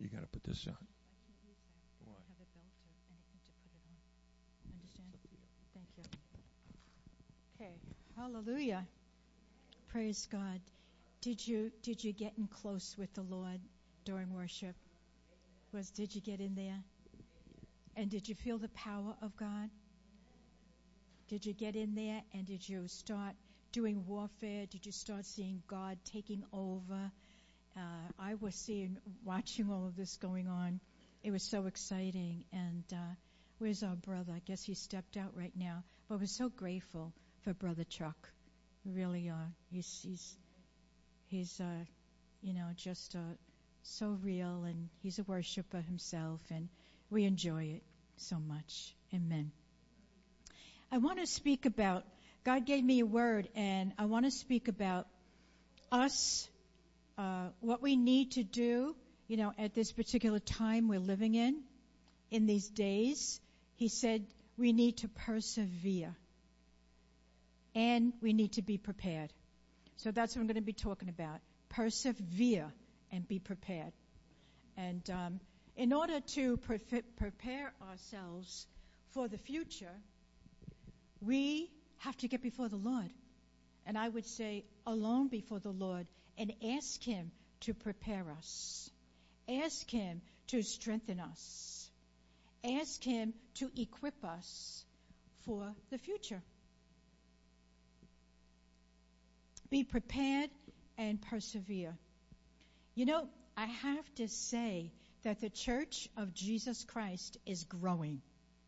You got to put this on. I can't use that. I don't have a belt or anything to put it on. Understand? Thank you. Okay. Hallelujah. Praise God. Did you get in close with the Lord during worship? Did you get in there? And did you feel the power of God? Did you get in there and did you start doing warfare? Did you start seeing God taking over? I was watching all of this going on. It was so exciting. And where's our brother? I guess he stepped out right now. But we're so grateful for Brother Chuck. We really are. He's just so real, and he's a worshiper himself, and we enjoy it so much. Amen. I want to speak about, God gave me a word, and I want to speak about us, what we need to do, at this particular time we're living in these days. He said we need to persevere, and we need to be prepared. So that's what I'm going to be talking about. Persevere and be prepared. And in order to prepare ourselves for the future, we have to get before the Lord. And I would say alone before the Lord and ask Him to prepare us. Ask Him to strengthen us. Ask Him to equip us for the future. Be prepared and persevere. I have to say that the Church of Jesus Christ is growing.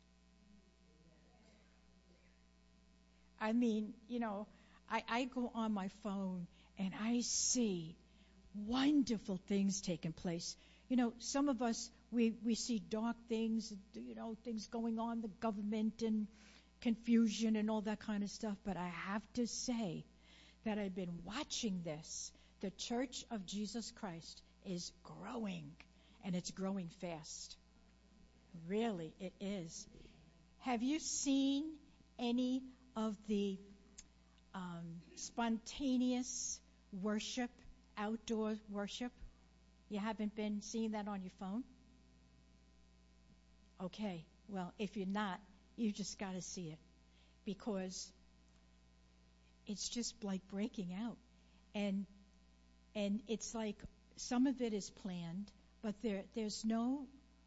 I mean, I go on my phone and I see wonderful things taking place. Some of us, we see dark things, things going on, the government and confusion and all that kind of stuff. But I have to say that I've been watching this. The Church of Jesus Christ is growing, and it's growing fast. Really, it is. Have you seen any of the spontaneous worship, outdoor worship? You haven't been seeing that on your phone? Okay, well, if you're not, you just got to see it, because it's just like breaking out. And it's like some of it is planned, but there's no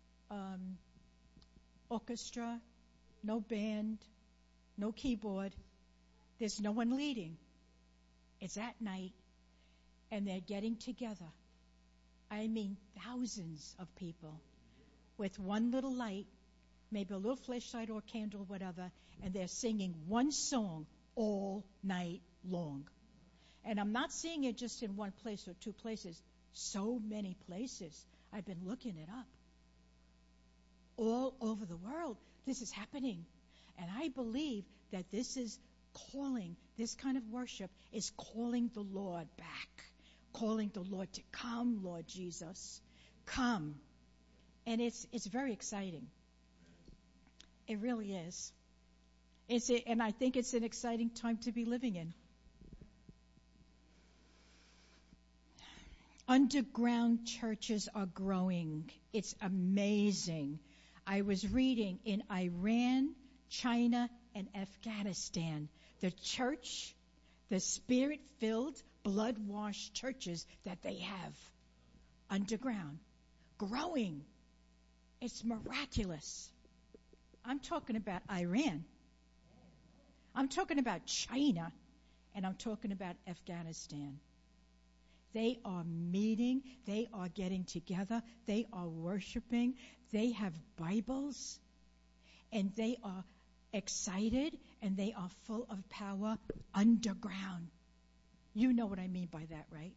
orchestra, no band, no keyboard. There's no one leading. It's at night, and they're getting together. I mean, thousands of people with one little light, maybe a little flashlight or candle, whatever, and they're singing one song all night long. And I'm not seeing it just in one place or two places. So many places. I've been looking it up. All over the world, this is happening. And I believe that this is calling, this kind of worship is calling the Lord back. Calling the Lord to come, Lord Jesus. Come. And it's very exciting. It really is. And I think it's an exciting time to be living in. Underground churches are growing. It's amazing. I was reading in Iran, China, and Afghanistan, the church, the spirit-filled, blood-washed churches that they have underground, growing. It's miraculous. I'm talking about Iran. I'm talking about China, and I'm talking about Afghanistan. They are meeting. They are getting together. They are worshiping. They have Bibles, and they are excited, and they are full of power underground. You know what I mean by that, right?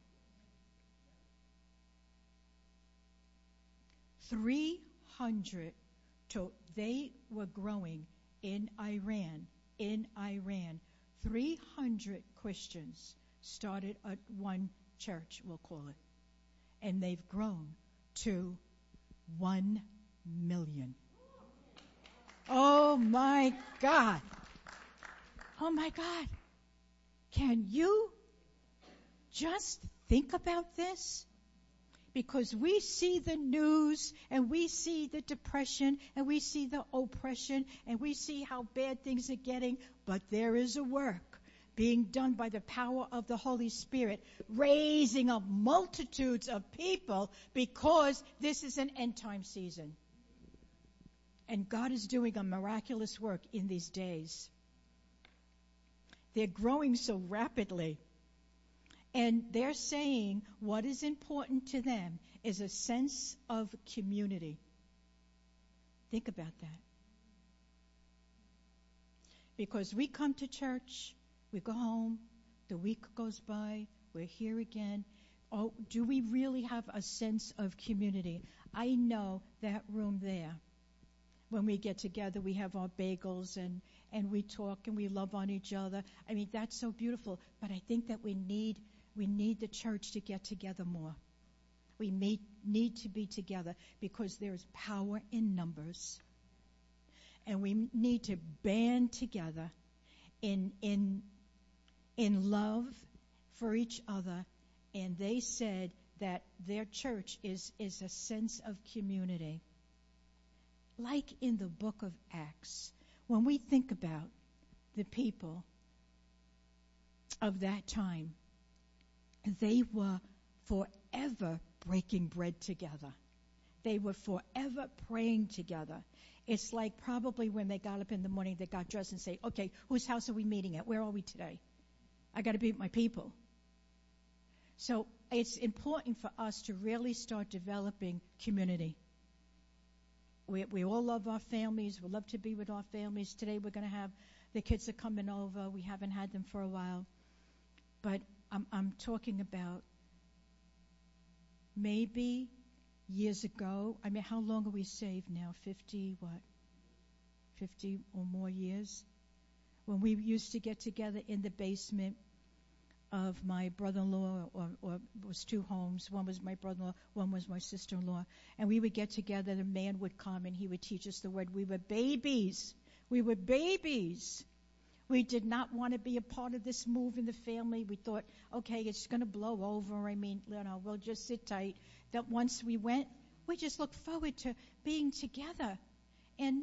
300, they were growing in Iran. 300 Christians started at one church, we'll call it. And they've grown to 1 million. Oh my God. Oh my God. Can you just think about this? because we see the news and we see the depression and we see the oppression and we see how bad things are getting, but there is a work being done by the power of the Holy Spirit, raising up multitudes of people because this is an end time season. And God is doing a miraculous work in these days. They're growing so rapidly. And they're saying what is important to them is a sense of community. Think about that. Because we come to church, we go home, the week goes by, we're here again. Oh, do we really have a sense of community? I know that room there. When we get together, we have our bagels and we talk and we love on each other. I mean, that's so beautiful. But I think that we need the church to get together more. We need to be together because there is power in numbers. And we need to band together in love for each other. And they said that their church is a sense of community. Like in the book of Acts, when we think about the people of that time, they were forever breaking bread together. They were forever praying together. It's like probably when they got up in the morning, they got dressed and say, okay, whose house are we meeting at? Where are we today? I got to be with my people. So it's important for us to really start developing community. We all love our families. We love to be with our families. Today we're going to have the kids are coming over. We haven't had them for a while. But I'm talking about maybe years ago. I mean, how long are we saved now? 50 or more years? When we used to get together in the basement of my brother-in-law, or it was two homes. One was my brother-in-law, one was my sister-in-law. And we would get together, the man would come and he would teach us the word. We were babies. We were babies. We did not want to be a part of this move in the family. We thought, okay, it's going to blow over. I mean, we'll just sit tight. That once we went, we just looked forward to being together and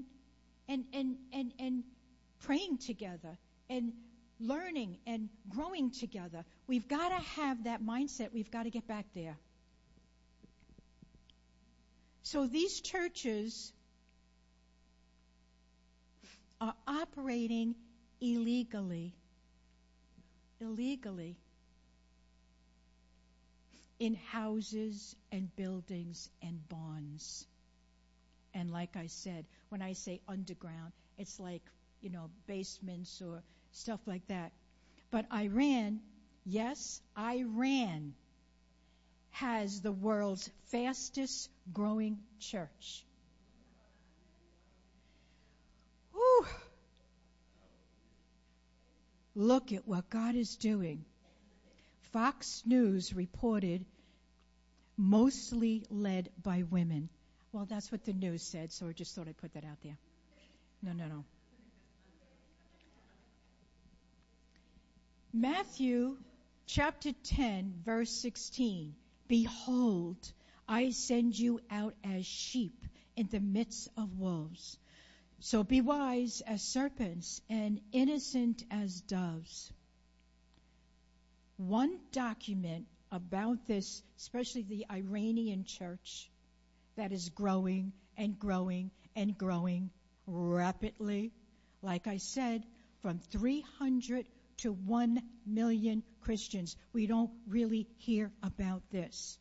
praying together and learning and growing together. We've got to have that mindset. We've got to get back there. So these churches are operating illegally in houses and buildings and barns. And like I said, when I say underground, it's like, basements or stuff like that. But Iran, yes, Iran has the world's fastest growing church. Whew. Look at what God is doing. Fox News reported mostly led by women. Well, that's what the news said, so I just thought I'd put that out there. No. Matthew chapter 10, verse 16. Behold, I send you out as sheep in the midst of wolves. So be wise as serpents and innocent as doves. One document about this, especially the Iranian church, that is growing and growing and growing rapidly. Like I said, from 300 to 1 million Christians. We don't really hear about this.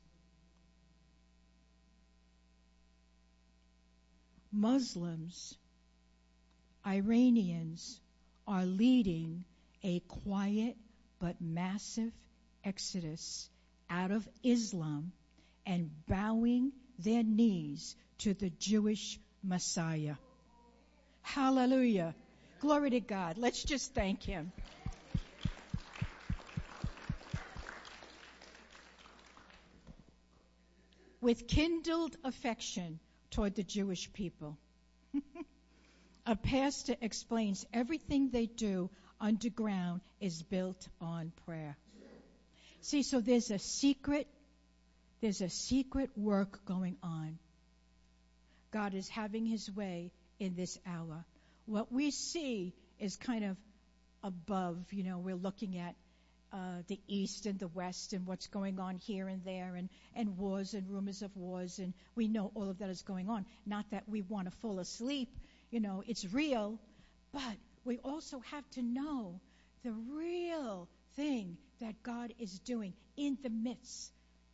Muslims, Iranians are leading a quiet but massive exodus out of Islam and bowing their knees to the Jewish Messiah. Hallelujah. Glory to God. Let's just thank Him. With kindled affection toward the Jewish people. A pastor explains everything they do underground is built on prayer. See, so there's a secret There's a secret work going on. God is having his way in this hour. What we see is kind of above, we're looking at the East and the West and what's going on here and there and wars and rumors of wars, and we know all of that is going on. Not that we want to fall asleep, it's real, but we also have to know the real thing that God is doing in the midst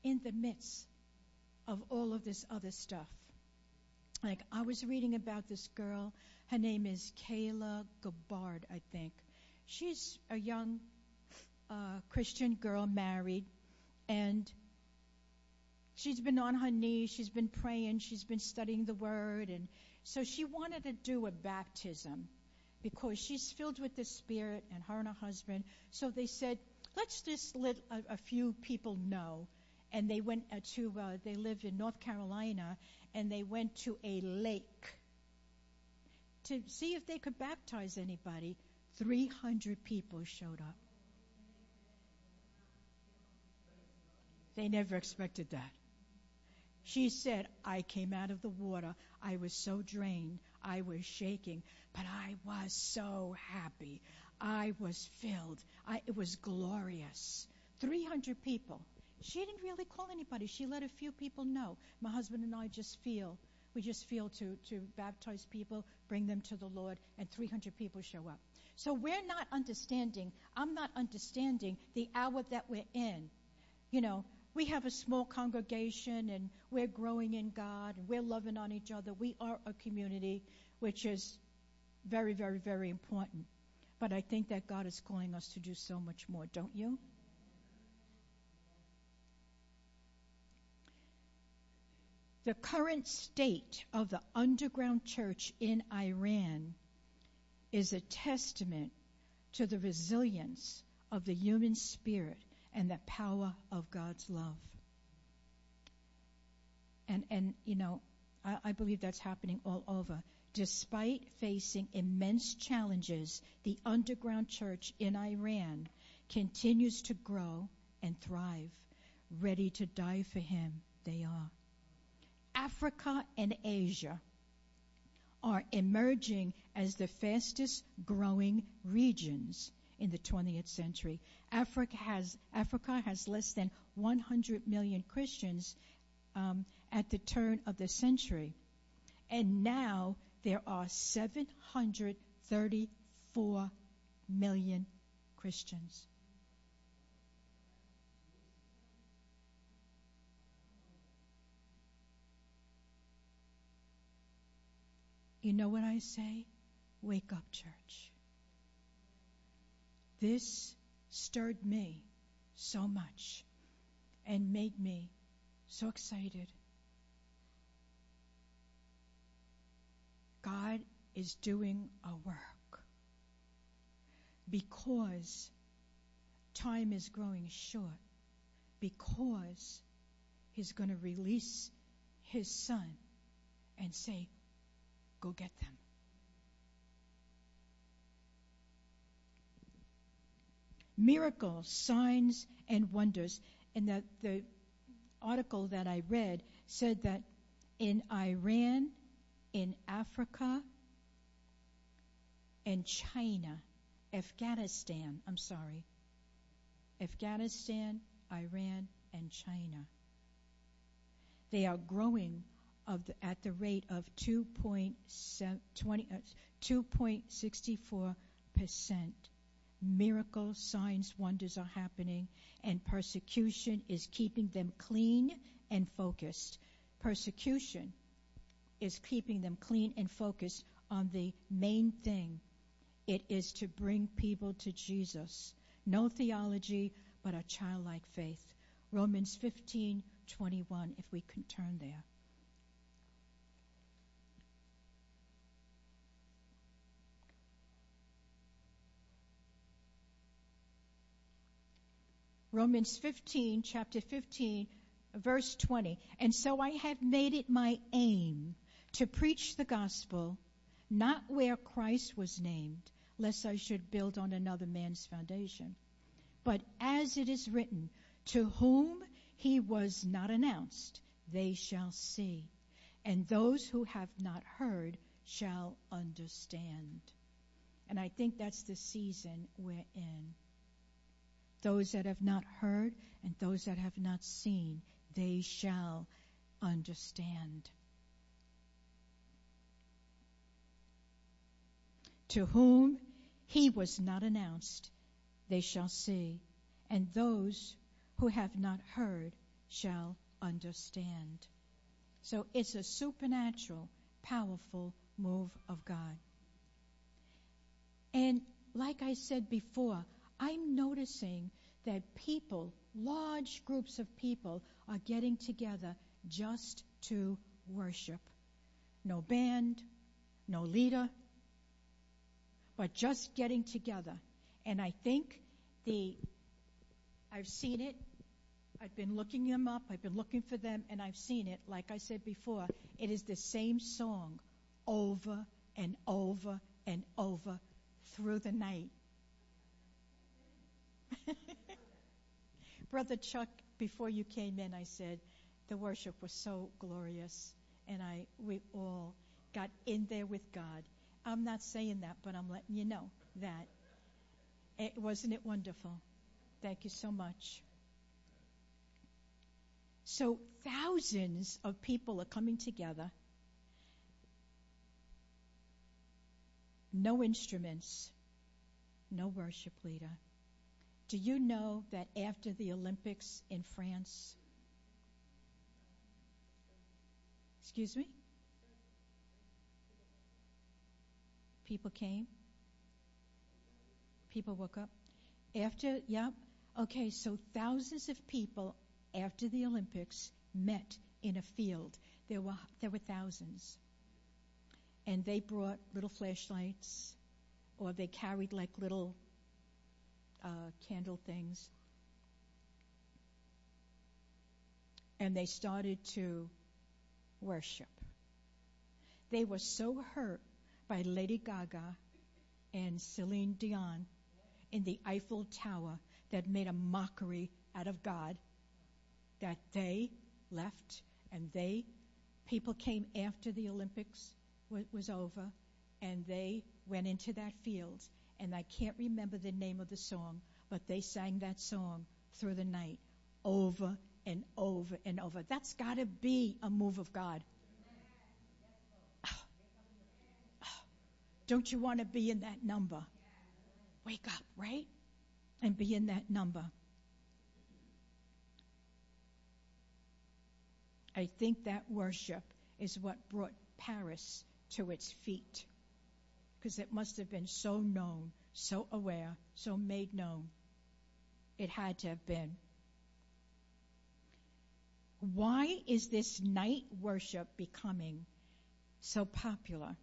of all of this other stuff. Like, I was reading about this girl. Her name is Kayla Gabbard, I think. She's a young Christian girl, married, and she's been on her knees, she's been praying, she's been studying the Word, and so she wanted to do a baptism because she's filled with the Spirit, and her husband. So they said, let's just let a few people know. And they went they lived in North Carolina, and they went to a lake to see if they could baptize anybody. 300 people showed up. They never expected that. She said, I came out of the water. I was so drained. I was shaking, but I was so happy. I was filled. It was glorious. 300 people. She didn't really call anybody. She let a few people know. My husband and I just feel to baptize people, bring them to the Lord, and 300 people show up. So we're not understanding. I'm not understanding the hour that we're in. We have a small congregation, and we're growing in God, and we're loving on each other. We are a community, which is very, very, very important. But I think that God is calling us to do so much more, don't you? The current state of the underground church in Iran is a testament to the resilience of the human spirit and the power of God's love. And I believe that's happening all over. Despite facing immense challenges, the underground church in Iran continues to grow and thrive. Ready to die for him, they are. Africa and Asia are emerging as the fastest growing regions in the 20th century. Africa has less than 100 million Christians at the turn of the century. And now there are 734 million Christians. You know what I say? Wake up, church. This stirred me so much and made me so excited. God is doing a work because time is growing short, because he's going to release his son and say, go get them. Miracles, signs, and wonders. And that the article that I read said that in Iran, in Africa, and China, Afghanistan, Iran, and China, they are growing at the rate of 2.64%. Miracles, signs, wonders are happening, and persecution is keeping them clean and focused. Persecution is keeping them clean and focused on the main thing. It is to bring people to Jesus. No theology, but a childlike faith. Romans 15:21, if we can turn there. Romans 15, chapter 15, verse 20. And so I have made it my aim to preach the gospel, not where Christ was named, lest I should build on another man's foundation. But as it is written, to whom he was not announced, they shall see. And those who have not heard shall understand. And I think that's the season we're in. Those that have not heard and those that have not seen, they shall understand. To whom he was not announced, they shall see, and those who have not heard shall understand. So it's a supernatural, powerful move of God. And like I said before, I'm noticing that people, large groups of people, are getting together just to worship. No band, no leader, but just getting together. And I think I've seen it. I've been looking them up. I've been looking for them, and I've seen it. Like I said before, it is the same song over and over and over through the night. Brother Chuck, before you came in, I said the worship was so glorious, and we all got in there with God. I'm not saying that, but I'm letting you know that. Wasn't it wonderful? Thank you so much. So thousands of people are coming together. No instruments, no worship leader. Do you know that after the Olympics in France, excuse me? People came? People woke up? Okay, so thousands of people after the Olympics met in a field. There were thousands. And they brought little flashlights, or they carried like little candle things. And they started to worship. They were so hurt by Lady Gaga and Celine Dion in the Eiffel Tower that made a mockery out of God, that they left, and people came after the Olympics was over, and they went into that field, and I can't remember the name of the song, but they sang that song through the night, over and over and over. That's got to be a move of God. Don't you want to be in that number? Wake up, right? And be in that number. I think that worship is what brought Paris to its feet, because it must have been so known, so aware, so made known. It had to have been. Why is this night worship becoming so popular?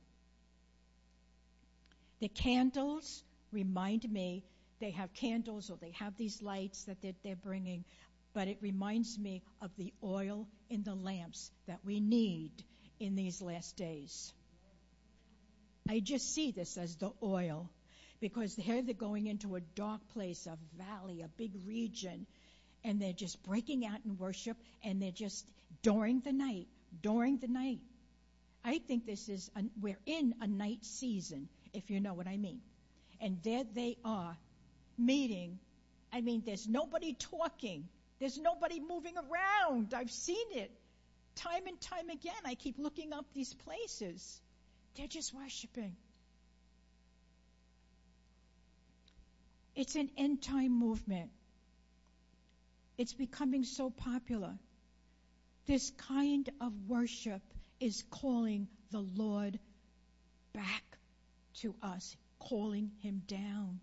The candles remind me, they have candles or they have these lights that they're bringing, but it reminds me of the oil in the lamps that we need in these last days. I just see this as the oil, because here they're going into a dark place, a valley, a big region, and they're just breaking out in worship, and they're just during the night. I think we're in a night season, if you know what I mean. And there they are, meeting. I mean, there's nobody talking. There's nobody moving around. I've seen it time and time again. I keep looking up these places. They're just worshiping. It's an end-time movement. It's becoming so popular. This kind of worship is calling the Lord back to us, calling him down.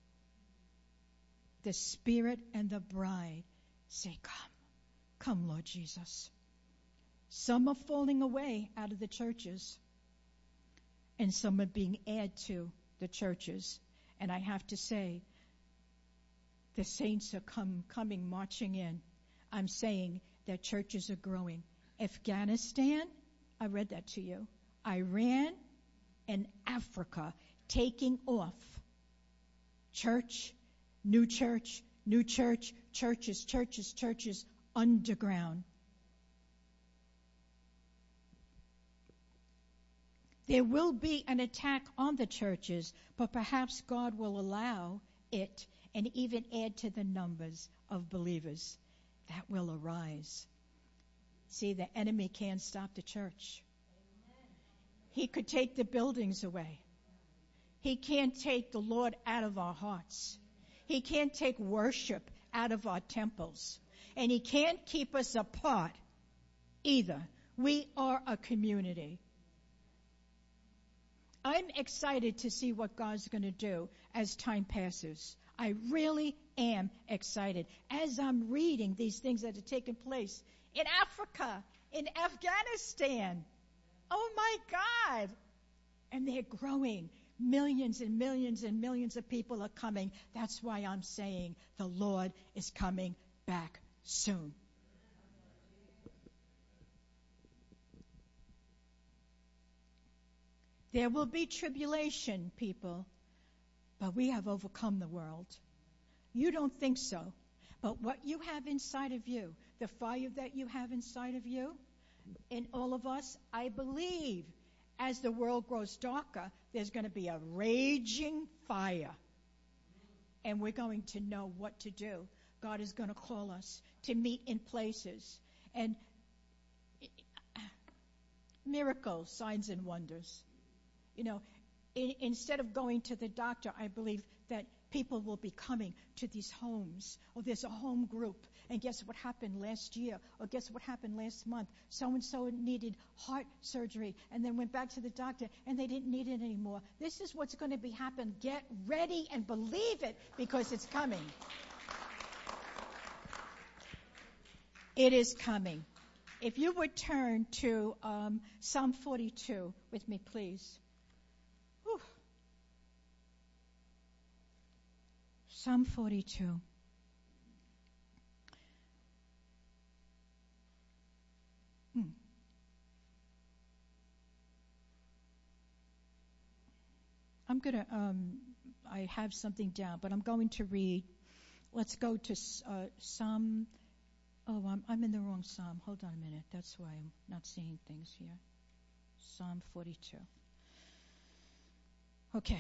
The Spirit and the bride say, come, come, Lord Jesus. Some are falling away out of the churches, and some are being added to the churches. And I have to say, the saints are coming marching in. I'm saying that churches are growing. Afghanistan, I read that to you. Iran and Africa taking off. Churches underground. There will be an attack on the churches, but perhaps God will allow it and even add to the numbers of believers that will arise. See, the enemy can't stop the church. He could take the buildings away. He can't take the Lord out of our hearts. He can't take worship out of our temples. And he can't keep us apart either. We are a community. I'm excited to see what God's going to do as time passes. I really am excited. As I'm reading these things that are taking place in Africa, in Afghanistan. Oh my God. And they're growing. Millions and millions and millions of people are coming. That's why I'm saying the Lord is coming back soon. There will be tribulation, people, but we have overcome the world. You don't think so, but what you have inside of you, the fire that you have inside of you, in all of us, I believe as the world grows darker, there's going to be a raging fire. And we're going to know what to do. God is going to call us to meet in places. And miracles, signs and wonders. You know, instead of going to the doctor, I believe that people will be coming to these homes. Or there's a home group. And guess what happened last year? Or guess what happened last month? So-and-so needed heart surgery and then went back to the doctor and they didn't need it anymore. This is what's going to be happening. Get ready and believe it because it's coming. It is coming. If you would turn to Psalm 42 with me, please. Whew. Psalm 42. I'm going to, I have something down, but I'm going to read. Let's go to Psalm. Oh, I'm in the wrong Psalm. Hold on a minute. That's why I'm not seeing things here. Psalm 42. Okay.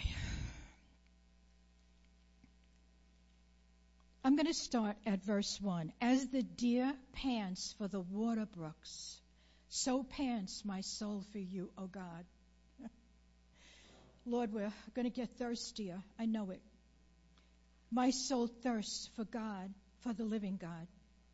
I'm going to start at verse 1. As the deer pants for the water brooks, so pants my soul for you, O God. Lord, we're going to get thirstier. I know it. My soul thirsts for God, for the living God.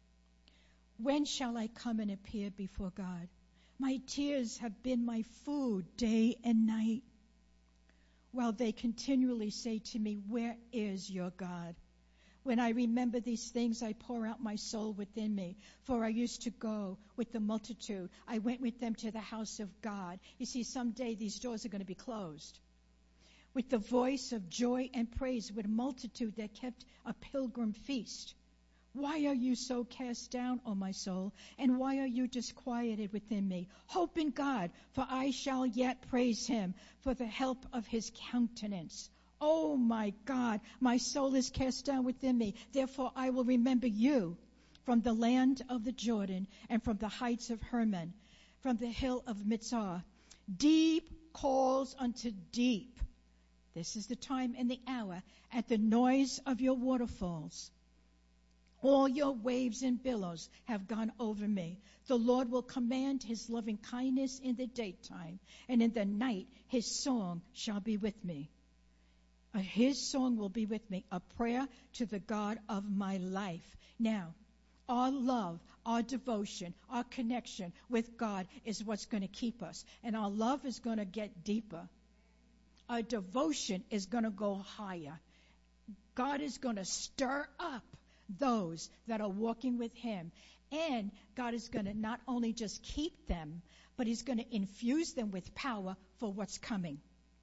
When shall I come and appear before God? My tears have been my food day and night, while they continually say to me, where is your God? When I remember these things, I pour out my soul within me. For I used to go with the multitude. I went with them to the house of God. You see, someday these doors are going to be closed. With the voice of joy and praise, with a multitude that kept a pilgrim feast. Why are you so cast down, O my soul? And why are you disquieted within me? Hope in God, for I shall yet praise him for the help of his countenance. Oh my God, my soul is cast down within me. Therefore I will remember you from the land of the Jordan and from the heights of Hermon, from the hill of Mizar. Deep calls unto deep. This is the time and the hour at the noise of your waterfalls. All your waves and billows have gone over me. The Lord will command his loving kindness in the daytime, and in the night his song shall be with me. His song will be with me, a prayer to the God of my life. Now, our love, our devotion, our connection with God is what's going to keep us. And our love is going to get deeper. Our devotion is going to go higher. God is going to stir up those that are walking with him. And God is going to not only just keep them, but he's going to infuse them with power for what's coming.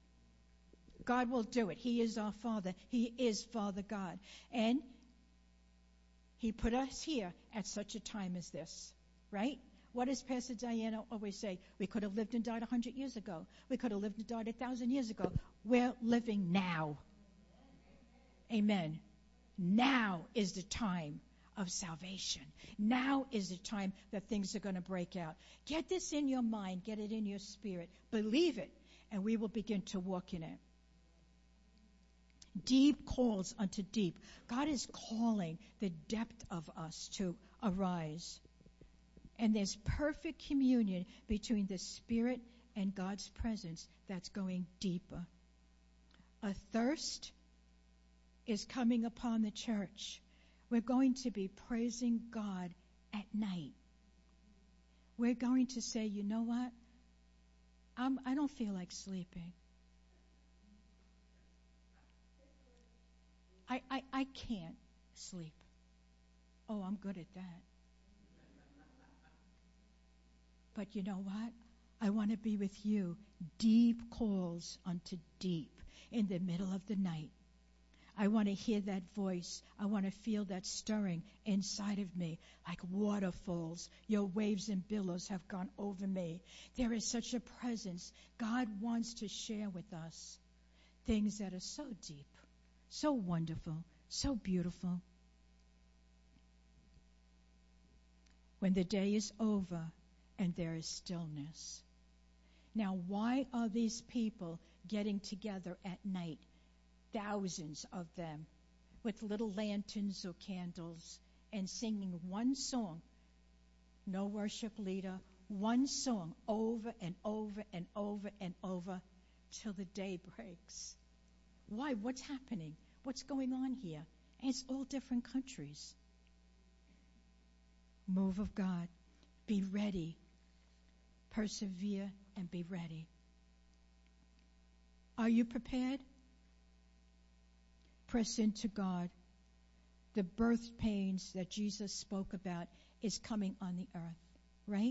God will do it. He is our Father. He is Father God. And he put us here at such a time as this, right? What does Pastor Diana always say? We could have lived and died 100 years ago. We could have lived and died 1,000 years ago. We're living now. Amen. Now is the time of salvation. Now is the time that things are going to break out. Get this in your mind. Get it in your spirit. Believe it, and we will begin to walk in it. Deep calls unto deep. God is calling the depth of us to arise. And there's perfect communion between the Spirit and God's presence that's going deeper. A thirst is coming upon the church. We're going to be praising God at night. We're going to say, you know what? I don't feel like sleeping. I can't sleep. Oh, I'm good at that. But you know what? I want to be with you. Deep calls unto deep in the middle of the night. I want to hear that voice. I want to feel that stirring inside of me like waterfalls. Your waves and billows have gone over me. There is such a presence. God wants to share with us things that are so deep, so wonderful, so beautiful. When the day is over and there is stillness. Now, why are these people getting together at night? Thousands of them with little lanterns or candles and singing one song. No worship leader, one song over and over and over and over till the day breaks. Why? What's happening? What's going on here? And it's all different countries. Move of God. Be ready. Persevere and be ready. Are you prepared? Press into God. The birth pains that Jesus spoke about is coming on the earth, right?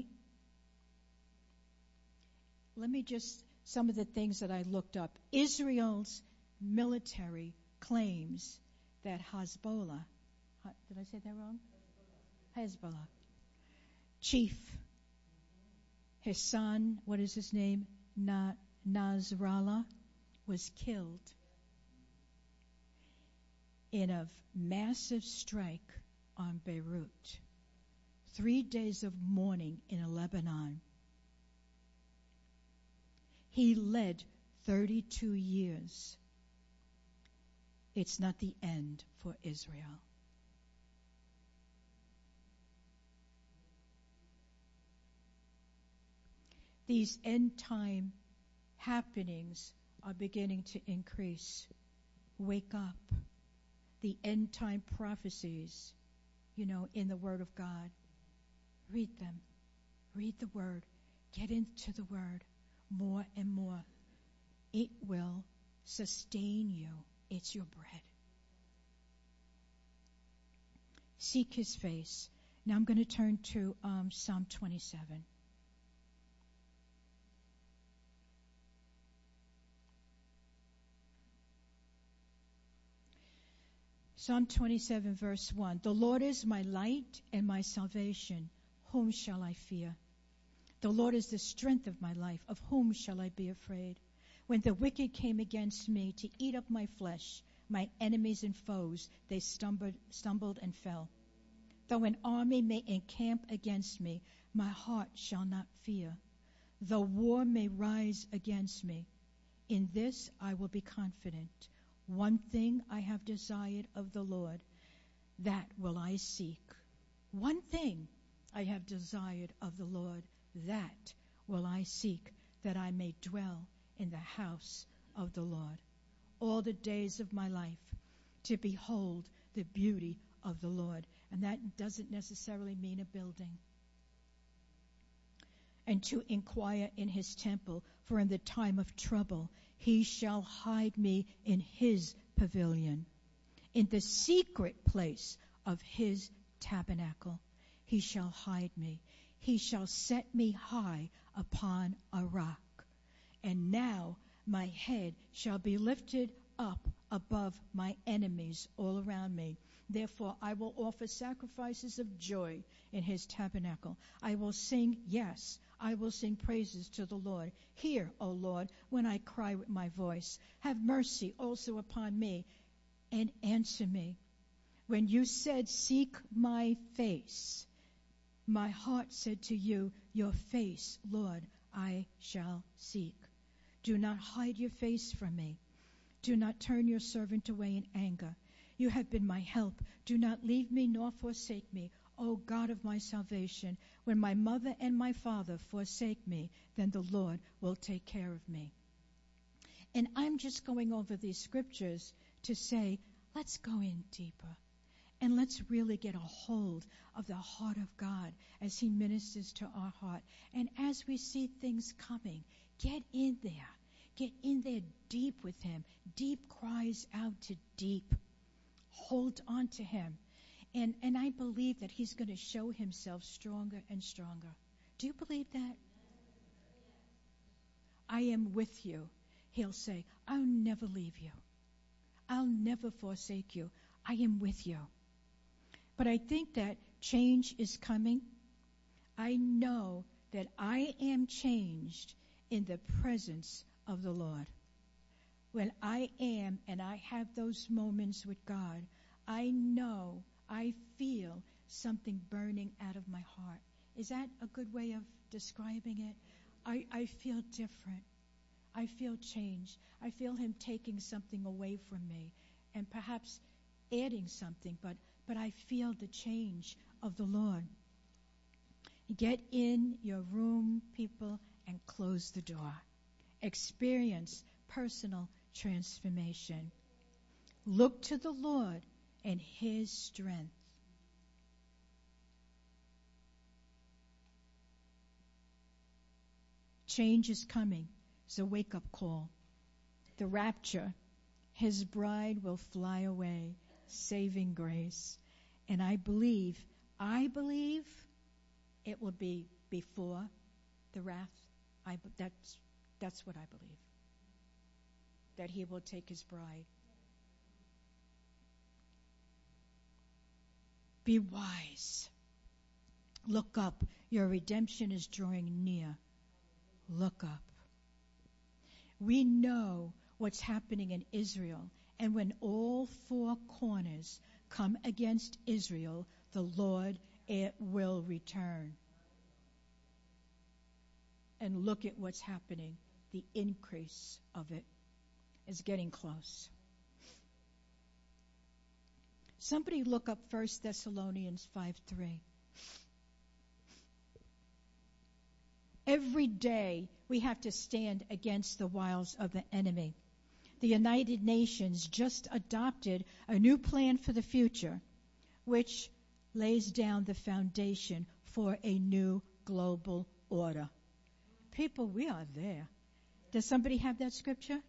Let me just, some of the things that I looked up. Israel's military claims that Hezbollah, did I say that wrong? Hezbollah. Chief Hassan, what is his name? Nasrallah, was killed in a massive strike on Beirut. 3 days of mourning in Lebanon. He led 32 years. It's not the end for Israel. These end time happenings are beginning to increase. Wake up. The end time prophecies, in the Word of God. Read them. Read the Word. Get into the Word more and more. It will sustain you. It's your bread. Seek His face. Now I'm going to turn to Psalm 27. Psalm 27, verse 1. The Lord is my light and my salvation. Whom shall I fear? The Lord is the strength of my life. Of whom shall I be afraid? When the wicked came against me to eat up my flesh, my enemies and foes, they stumbled and fell. Though an army may encamp against me, my heart shall not fear. Though war may rise against me, in this I will be confident. One thing I have desired of the Lord, that will I seek. One thing I have desired of the Lord, that will I seek, that I may dwell in the house of the Lord all the days of my life, to behold the beauty of the Lord. And that doesn't necessarily mean a building. And to inquire in His temple, for in the time of trouble He shall hide me in His pavilion. In the secret place of His tabernacle He shall hide me. He shall set me high upon a rock. And now my head shall be lifted up above my enemies all around me. Therefore I will offer sacrifices of joy in His tabernacle. I will sing, yes, I will sing praises to the Lord. Hear, O Lord, when I cry with my voice. Have mercy also upon me and answer me. When you said, seek my face, my heart said to you, your face, Lord, I shall seek. Do not hide your face from me. Do not turn your servant away in anger. You have been my help. Do not leave me nor forsake me, O God of my salvation. When my mother and my father forsake me, then the Lord will take care of me. And I'm just going over these scriptures to say, let's go in deeper. And let's really get a hold of the heart of God as He ministers to our heart. And as we see things coming, get in there. Get in there deep with Him. Deep cries out to deep. Hold on to Him. And I believe that He's going to show Himself stronger and stronger. Do you believe that? I am with you. He'll say, I'll never leave you. I'll never forsake you. I am with you. But I think that change is coming. I know that I am changed in the presence of the Lord. When I am and I have those moments with God, I know, I feel something burning out of my heart. Is that a good way of describing it? I feel different. I feel changed. I feel Him taking something away from me and perhaps adding something, but I feel the change of the Lord. Get in your room, people, and close the door. Experience personal transformation. Look to the Lord and His strength. Change is coming. It's a wake-up call. The rapture, His bride will fly away, saving grace. And I believe it will be before the wrath. That's what I believe. That He will take His bride. Be wise. Look up. Your redemption is drawing near. Look up. We know what's happening in Israel. And when all four corners come against Israel, the Lord will return. And look at what's happening. The increase of it is getting close. Somebody look up 1 Thessalonians 5:3. Every day we have to stand against the wiles of the enemy. The United Nations just adopted a new plan for the future, which lays down the foundation for a new global order. People, we are there. Does somebody have that scripture?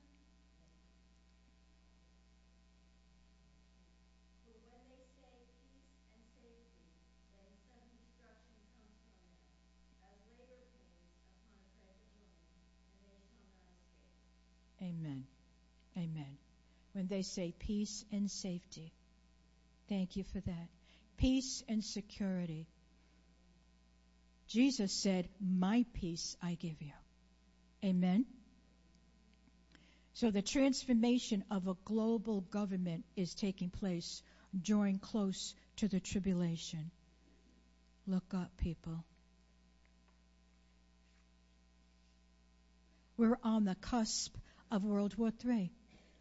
Amen. Amen. When they say peace and safety. Thank you for that. Peace and security. Jesus said, my peace I give you. Amen. So the transformation of a global government is taking place, drawing close to the tribulation. Look up, people. We're on the cusp of World War III.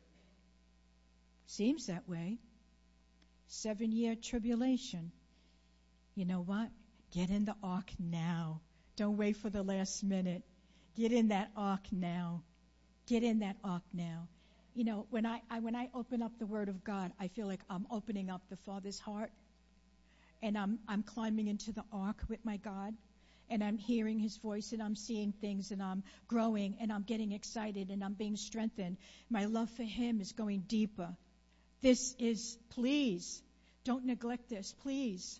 Seems that way. 7-year tribulation. You know what? Get in the ark now. Don't wait for the last minute. Get in that ark now. Get in that ark now. You know, when I open up the Word of God, I feel like I'm opening up the Father's heart, and I'm climbing into the ark with my God, and I'm hearing His voice, and I'm seeing things, and I'm growing, and I'm getting excited, and I'm being strengthened. My love for Him is going deeper. This is, please, don't neglect this, please.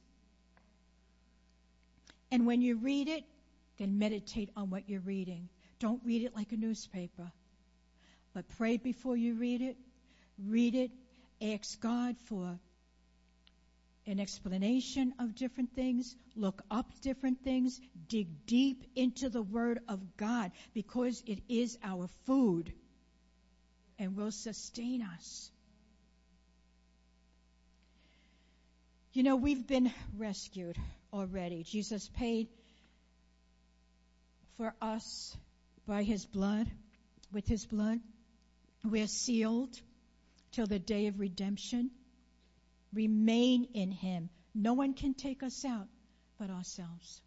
And when you read it, then meditate on what you're reading. Don't read it like a newspaper. But pray before you read it. Read it. Ask God for an explanation of different things. Look up different things. Dig deep into the Word of God, because it is our food and will sustain us. We've been rescued already. Jesus paid for us by his blood. With his blood, we're sealed till the day of redemption. Remain in him. No one can take us out but ourselves.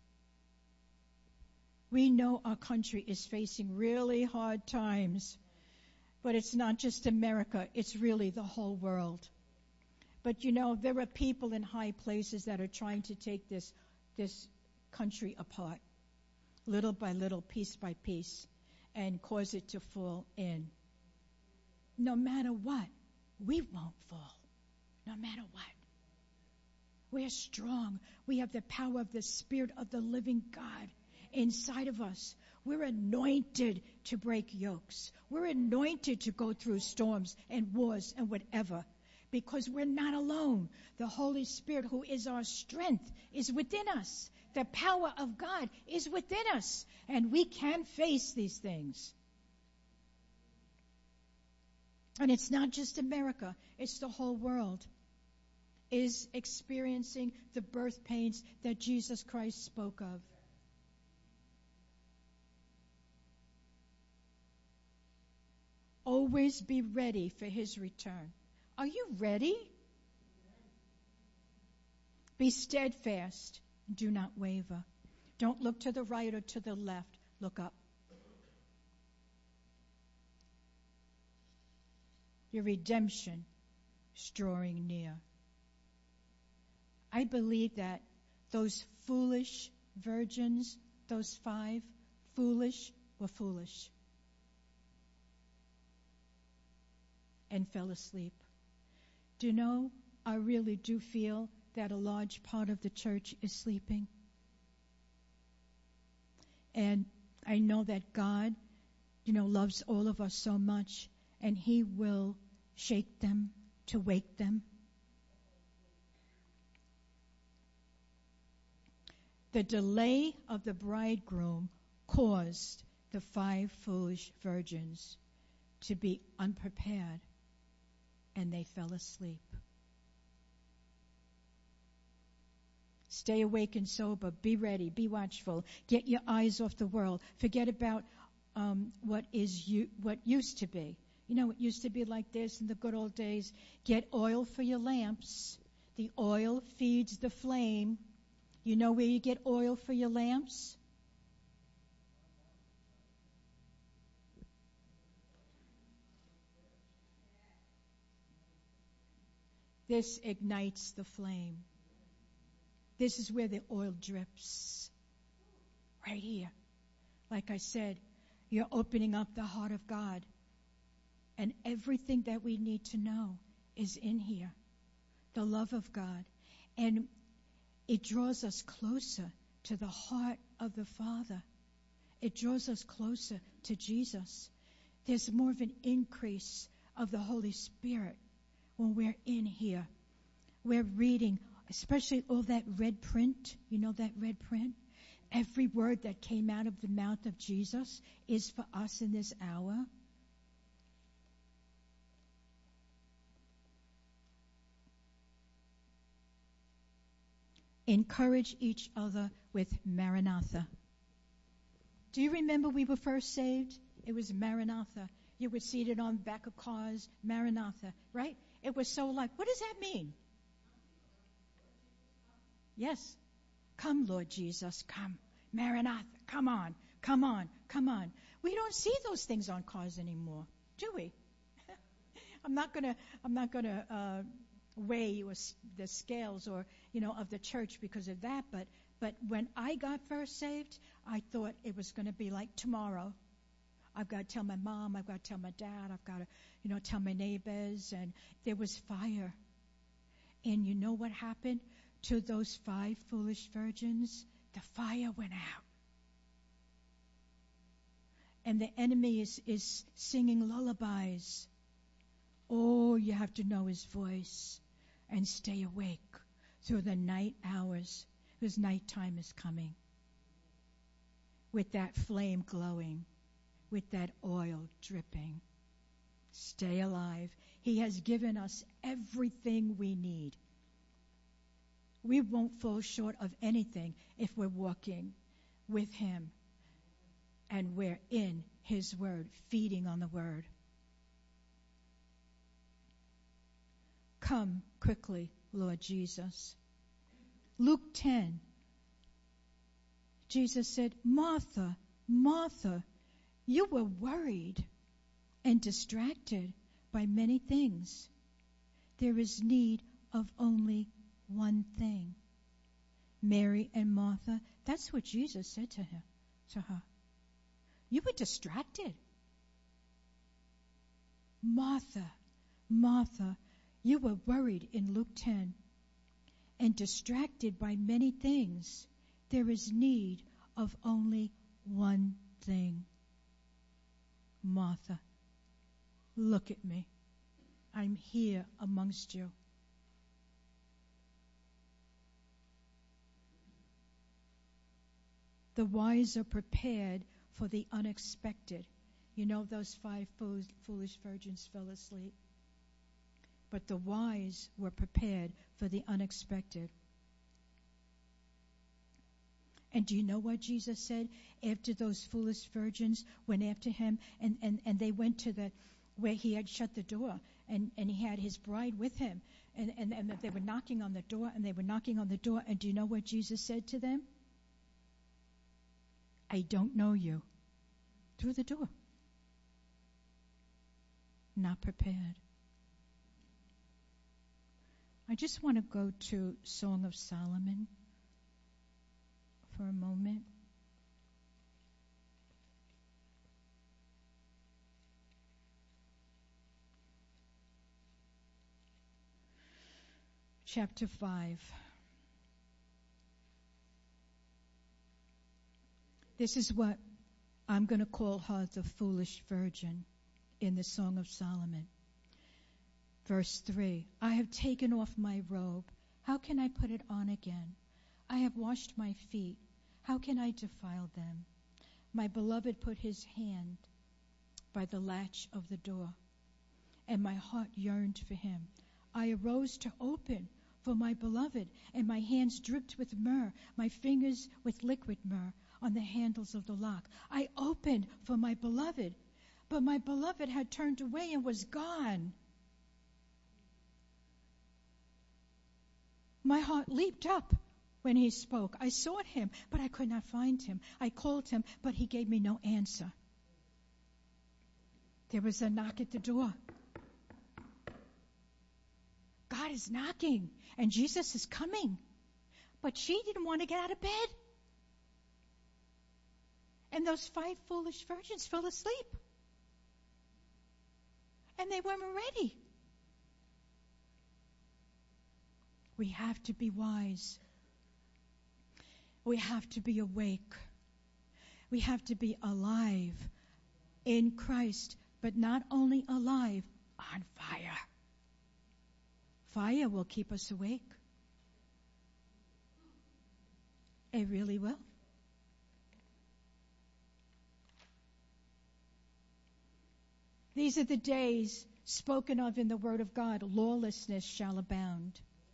We know our country is facing really hard times, but it's not just America, it's really the whole world. But there are people in high places that are trying to take this country apart, little by little, piece by piece, and cause it to fall in. No matter what, we won't fall. No matter what. We're strong. We have the power of the Spirit of the living God inside of us. We're anointed to break yokes. We're anointed to go through storms and wars and whatever, because we're not alone. The Holy Spirit, who is our strength, is within us. The power of God is within us, and we can face these things. And it's not just America, it's the whole world is experiencing the birth pains that Jesus Christ spoke of. Always be ready for his return. Are you ready? Be steadfast. Do not waver. Don't look to the right or to the left. Look up. Your redemption is drawing near. I believe that those foolish virgins, those 5 foolish, were foolish and fell asleep. Do you know, I really do feel that a large part of the church is sleeping. And I know that God, loves all of us so much, and he will shake them to wake them. The delay of the bridegroom caused the 5 foolish virgins to be unprepared, and they fell asleep. Stay awake and sober. Be ready. Be watchful. Get your eyes off the world. Forget about what used to be. It used to be like this in the good old days. Get oil for your lamps. The oil feeds the flame. You know where you get oil for your lamps? This ignites the flame. This is where the oil drips. Right here. Like I said, you're opening up the heart of God. And everything that we need to know is in here. The love of God. And it draws us closer to the heart of the Father. It draws us closer to Jesus. There's more of an increase of the Holy Spirit when we're in here. We're reading, especially all that red print. You know that red print? Every word that came out of the mouth of Jesus is for us in this hour. Encourage each other with Maranatha. Do you remember we were first saved? It was Maranatha. You were seated on the back of cars, Maranatha, right? It was so like, what does that mean? Yes. Come, Lord Jesus, come. Maranatha, come on, come on, come on. We don't see those things on cars anymore, do we? I'm not gonna weigh the scales or of the church because of that, but when I got first saved, I thought it was going to be like tomorrow. I've got to tell my mom, I've got to tell my dad, I've got to tell my neighbors, and there was fire. And you know what happened to those 5 foolish virgins? The fire went out. And the enemy is singing lullabies. Oh, you have to know his voice and stay awake through the night hours, because nighttime is coming. With that flame glowing, with that oil dripping. Stay alive. He has given us everything we need. We won't fall short of anything if we're walking with Him and we're in His Word, feeding on the Word. Come quickly, Lord Jesus. Luke 10, Jesus said, Martha, Martha, you were worried and distracted by many things. There is need of only one thing. Mary and Martha, that's what Jesus said to her. You were distracted. Martha, Martha, you were worried in Luke 10 and distracted by many things. There is need of only one thing. Martha, look at me. I'm here amongst you. The wise are prepared for the unexpected. You know, those 5 foolish virgins fell asleep. But the wise were prepared for the unexpected. And do you know what Jesus said after those foolish virgins went after him and they went to where he had shut the door and he had his bride with him and they were knocking on the door and do you know what Jesus said to them? I don't know you. Through the door. Not prepared. I just want to go to Song of Solomon for a moment. Chapter 5. This is what I'm going to call her, the foolish virgin, in the Song of Solomon. Verse 3, I have taken off my robe. How can I put it on again? I have washed my feet. How can I defile them? My beloved put his hand by the latch of the door, and my heart yearned for him. I arose to open for my beloved, and my hands dripped with myrrh, my fingers with liquid myrrh on the handles of the lock. I opened for my beloved, but my beloved had turned away and was gone. My heart leaped up when he spoke. I sought him, but I could not find him. I called him, but he gave me no answer. There was a knock at the door. God is knocking, and Jesus is coming. But she didn't want to get out of bed. And those 5 foolish virgins fell asleep. And they weren't ready. We have to be wise. We have to be awake. We have to be alive in Christ, but not only alive, on fire. Fire will keep us awake. It really will. These are the days spoken of in the Word of God. Lawlessness shall abound.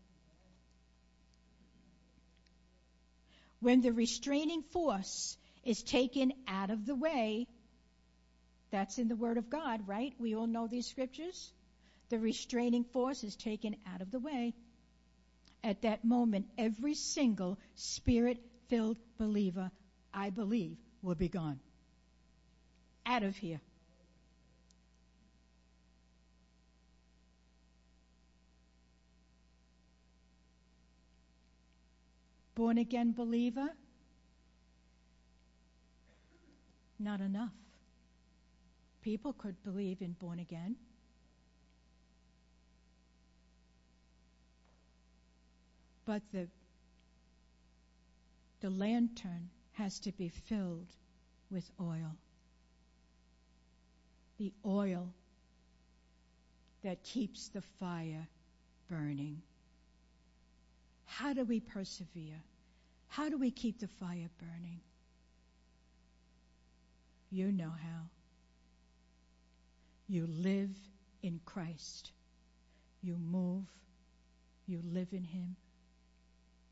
When the restraining force is taken out of the way, that's in the Word of God, right? We all know these scriptures. The restraining force is taken out of the way. At that moment, every single Spirit-filled believer, I believe, will be gone. Out of here. Born-again believer, not enough. People could believe in born again. But the lantern has to be filled with oil. The oil that keeps the fire burning. How do we persevere? How do we keep the fire burning? You know how. You live in Christ. You move. You live in Him.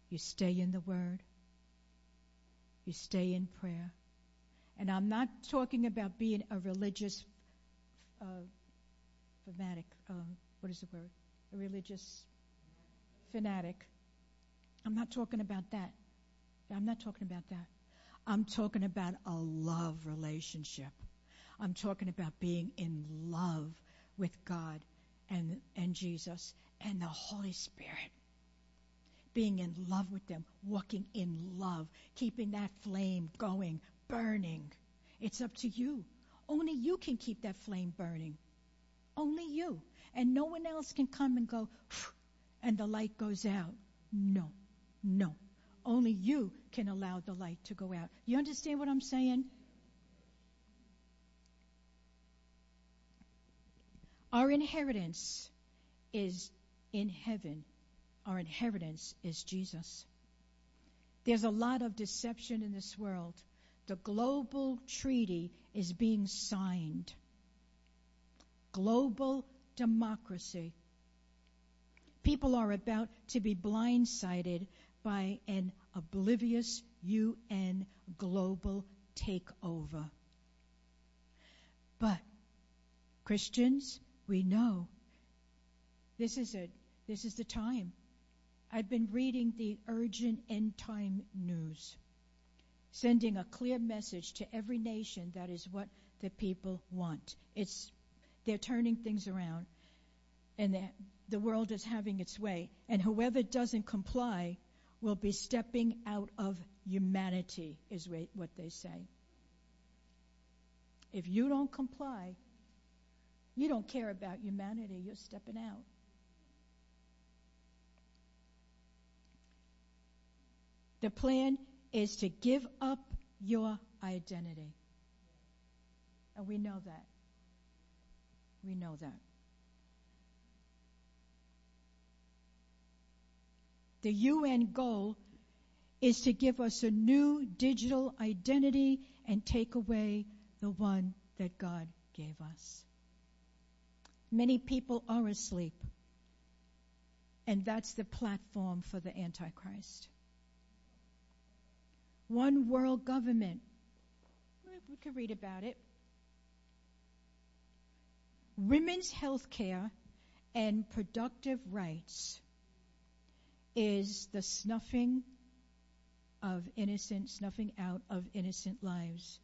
You stay in the Word. You stay in prayer. And I'm not talking about being a religious fanatic. What is the word? A religious fanatic. I'm not talking about that. I'm not talking about that. I'm talking about a love relationship. I'm talking about being in love with God and Jesus and the Holy Spirit. Being in love with them, walking in love, keeping that flame going, burning. It's up to you. Only you can keep that flame burning. Only you. And no one else can come and go, and the light goes out. No. Only you can allow the light to go out. You understand what I'm saying? Our inheritance is in heaven. Our inheritance is Jesus. There's a lot of deception in this world. The global treaty is being signed. Global democracy. People are about to be blindsided by an oblivious UN global takeover. But Christians, we know this is the time. I've been reading the urgent end time news, sending a clear message to every nation that is what the people want. They're turning things around, and the world is having its way. And whoever doesn't comply will be stepping out of humanity, is what they say. If you don't comply, you don't care about humanity. You're stepping out. The plan is to give up your identity. And we know that. We know that. The UN goal is to give us a new digital identity and take away the one that God gave us. Many people are asleep, and that's the platform for the Antichrist. One world government. We could read about it. Women's health care and productive rights is the snuffing out of innocent lives.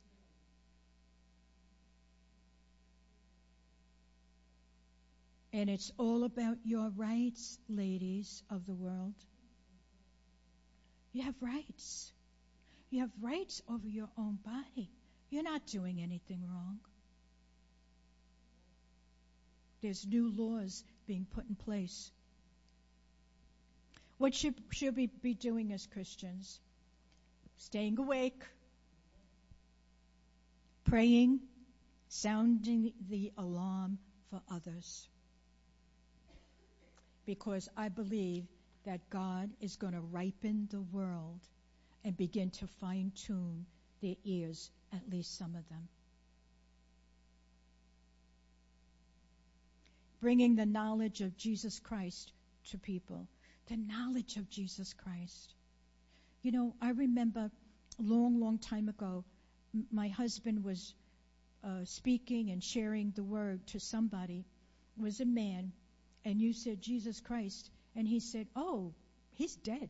And it's all about your rights, ladies of the world. You have rights. You have rights over your own body. You're not doing anything wrong. There's new laws being put in place. What should we be doing as Christians? Staying awake, praying, sounding the alarm for others. Because I believe that God is going to ripen the world and begin to fine-tune their ears, at least some of them. Bringing the knowledge of Jesus Christ to people. The knowledge of Jesus Christ. You know, I remember a long time ago, my husband was speaking and sharing the word to somebody. It was a man, and you said Jesus Christ, and he said, "Oh, he's dead."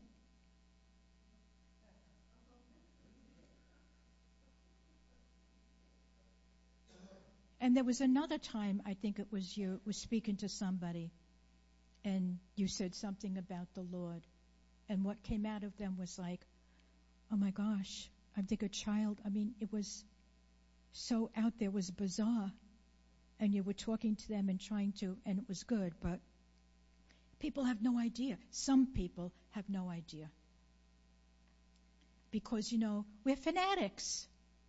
And there was another time, I think it was you, was speaking to somebody, and you said something about the Lord. And what came out of them was like, oh my gosh, I think a child, it was so out there, it was bizarre. And you were talking to them and and it was good, but people have no idea. Some people have no idea. Because, we're fanatics.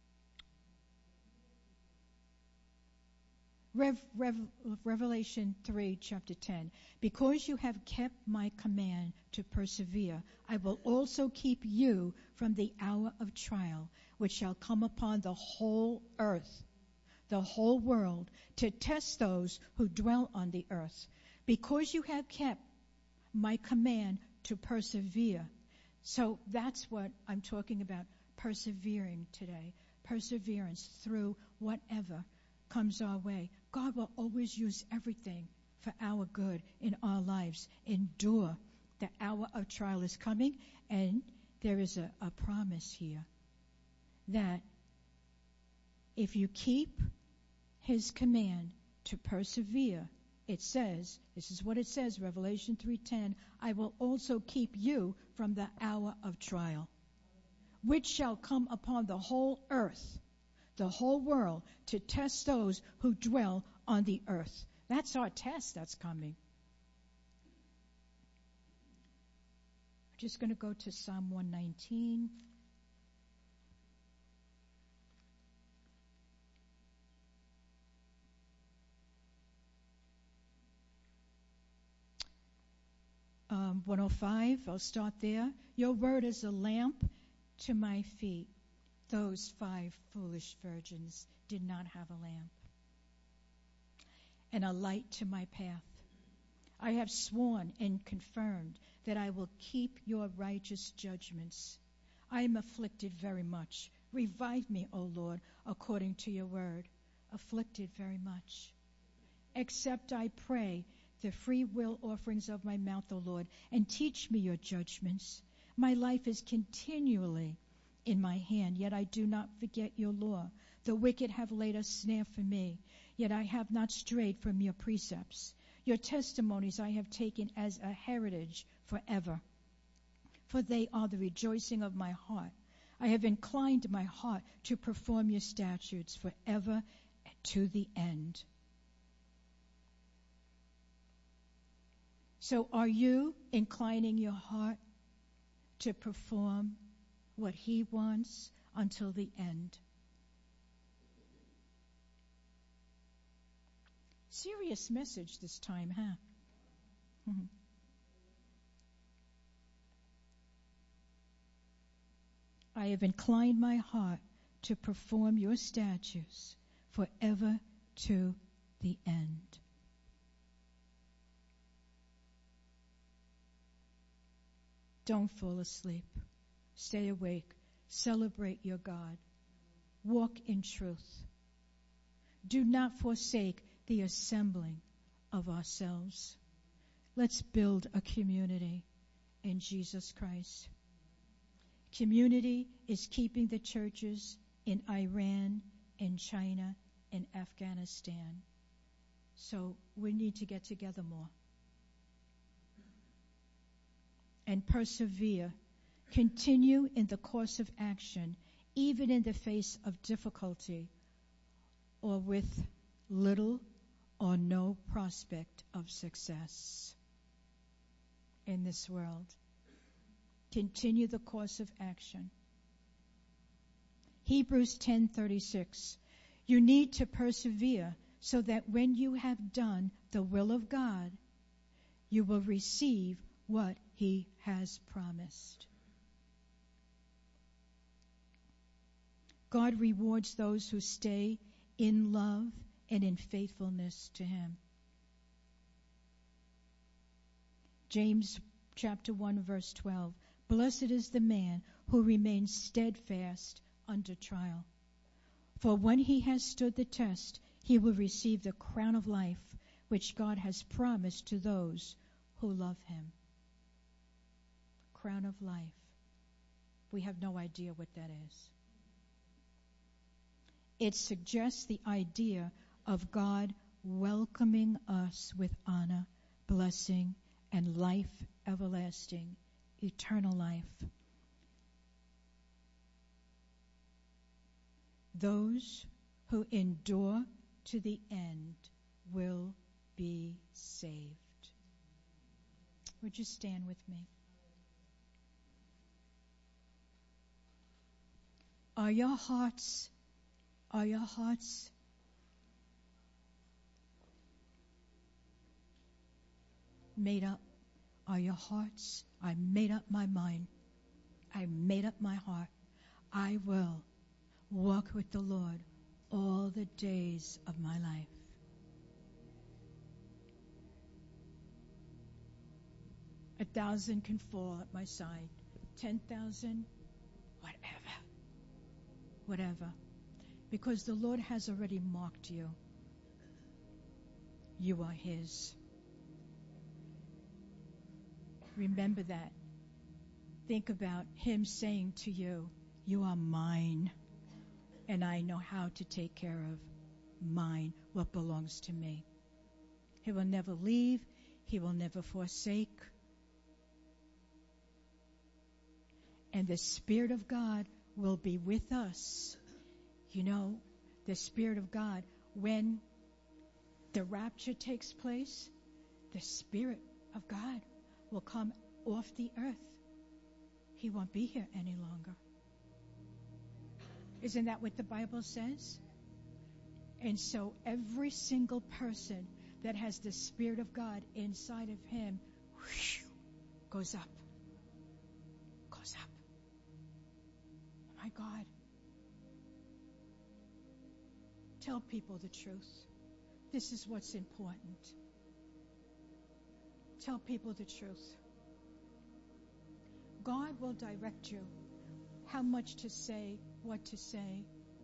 Revelation 3, chapter 10. Because you have kept my command to persevere, I will also keep you from the hour of trial, which shall come upon the whole earth, the whole world, to test those who dwell on the earth. Because you have kept my command to persevere. So that's what I'm talking about, persevering today. Perseverance through whatever comes our way. God will always use everything for our good in our lives. Endure. The hour of trial is coming, and there is a promise here that if you keep his command to persevere, it says, this is what it says, Revelation 3:10, I will also keep you from the hour of trial, which shall come upon the whole earth, the whole world, to test those who dwell on the earth. That's our test that's coming. I'm just going to go to Psalm 119. Psalm 105, I'll start there. Your word is a lamp to my feet. Those 5 foolish virgins did not have a lamp, and a light to my path. I have sworn and confirmed that I will keep your righteous judgments. I am afflicted very much. Revive me, O Lord, according to your word. Afflicted very much. Accept, I pray, the free will offerings of my mouth, O Lord, and teach me your judgments. My life is continually in my hand, yet I do not forget your law. The wicked have laid a snare for me, yet I have not strayed from your precepts. Your testimonies I have taken as a heritage forever, for they are the rejoicing of my heart. I have inclined my heart to perform your statutes forever to the end. So are you inclining your heart to perform what he wants until the end? Serious message this time, huh? I have inclined my heart to perform your statutes forever to the end. Don't fall asleep. Stay awake. Celebrate your God. Walk in truth. Do not forsake the assembling of ourselves. Let's build a community in Jesus Christ. Community is keeping the churches in Iran, in China, in Afghanistan. So we need to get together more. And persevere. Continue in the course of action, even in the face of difficulty or with little or no prospect of success in this world. Continue the course of action. Hebrews 10:36. You need to persevere so that when you have done the will of God, you will receive what he has promised. God rewards those who stay in love and in faithfulness to him. James chapter 1 verse 12. Blessed is the man who remains steadfast under trial. For when he has stood the test, he will receive the crown of life which God has promised to those who love him. Crown of life. We have no idea what that is. It suggests the idea of God welcoming us with honor, blessing, and life everlasting, eternal life. Those who endure to the end will be saved. Would you stand with me? Are your hearts made up? Are your hearts? I made up my mind. I made up my heart. I will walk with the Lord all the days of my life. A thousand can fall at my side, 10,000, whatever. Because the Lord has already marked you. You are His. Remember that. Think about Him saying to you, you are mine, and I know how to take care of mine, what belongs to me. He will never leave. He will never forsake. And the Spirit of God will be with us. You know, the Spirit of God, when the rapture takes place, the Spirit of God will come off the earth. He won't be here any longer. Isn't that what the Bible says? And so every single person that has the Spirit of God inside of him goes up. Goes up. My God. Tell people the truth. This is what's important. Tell people the truth. God will direct you how much to say, what to say.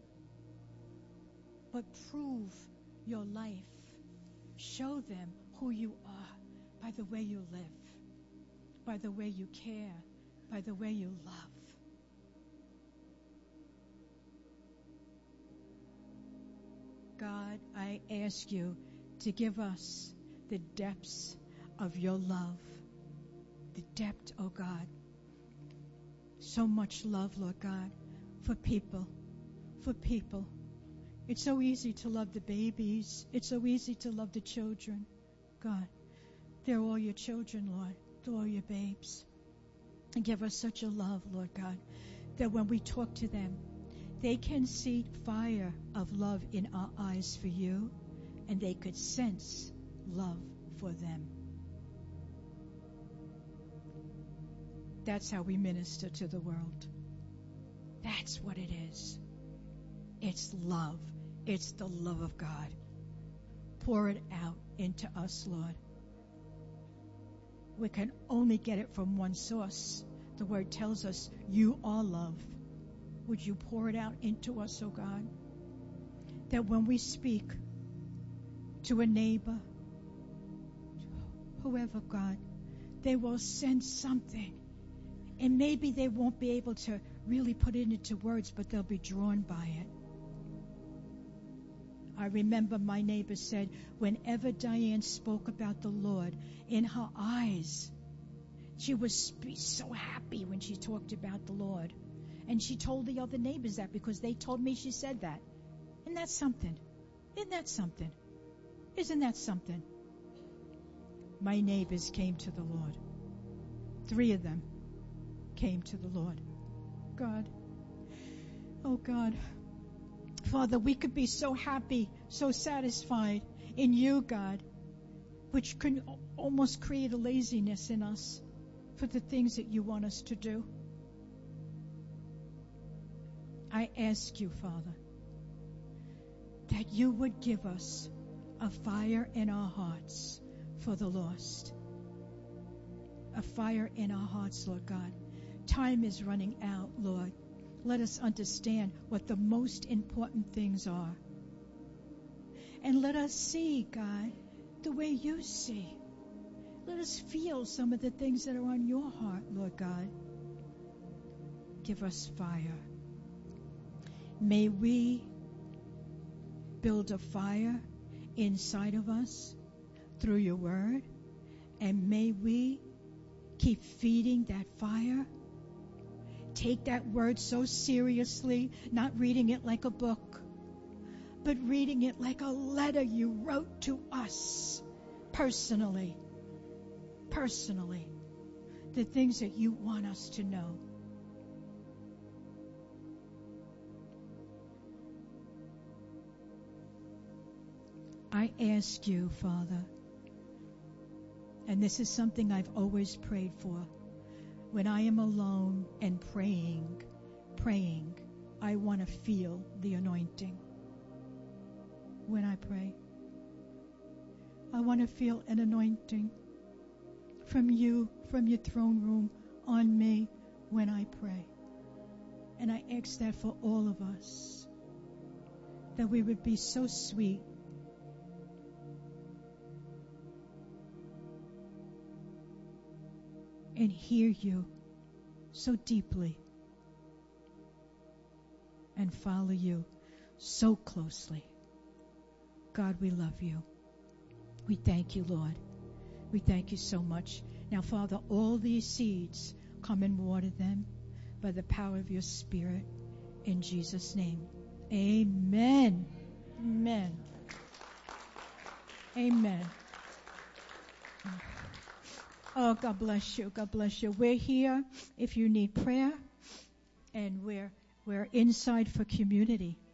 But prove your life. Show them who you are by the way you live, by the way you care, by the way you love. God, I ask you to give us the depths of your love. The depth, oh God. So much love, Lord God, for people, for people. It's so easy to love the babies. It's so easy to love the children. God, they're all your children, Lord. They're all your babes. And give us such a love, Lord God, that when we talk to them, they can see fire of love in our eyes for you, and they could sense love for them. That's how we minister to the world. That's what it is. It's love. It's the love of God. Pour it out into us, Lord. We can only get it from one source. The Word tells us, you are love. Would you pour it out into us, oh God? That when we speak to a neighbor, whoever, God, they will sense something. And maybe they won't be able to really put it into words, but they'll be drawn by it. I remember my neighbor said, whenever Diane spoke about the Lord, in her eyes, she was so happy when she talked about the Lord. And she told the other neighbors that because they told me she said that. Isn't that something? Isn't that something? Isn't that something? My neighbors came to the Lord. 3 of them came to the Lord. God, oh God, Father, we could be so happy, so satisfied in you, God, which can almost create a laziness in us for the things that you want us to do. I ask you, Father, that you would give us a fire in our hearts for the lost. A fire in our hearts, Lord God. Time is running out, Lord. Let us understand what the most important things are. And let us see, God, the way you see. Let us feel some of the things that are on your heart, Lord God. Give us fire. May we build a fire inside of us through your word, and may we keep feeding that fire. Take that word so seriously, not reading it like a book, but reading it like a letter you wrote to us personally. Personally. The things that you want us to know. I ask you, Father, and this is something I've always prayed for. When I am alone and praying, I want to feel the anointing. When I pray, I want to feel an anointing from you, from your throne room, on me, when I pray. And I ask that for all of us, that we would be so sweet and hear you so deeply and follow you so closely. God, we love you. We thank you, Lord. We thank you so much. Now, Father, all these seeds, come and water them by the power of your Spirit. In Jesus' name, amen. Amen. Amen. Oh, God bless you. God bless you. We're here if you need prayer, and we're inside for community.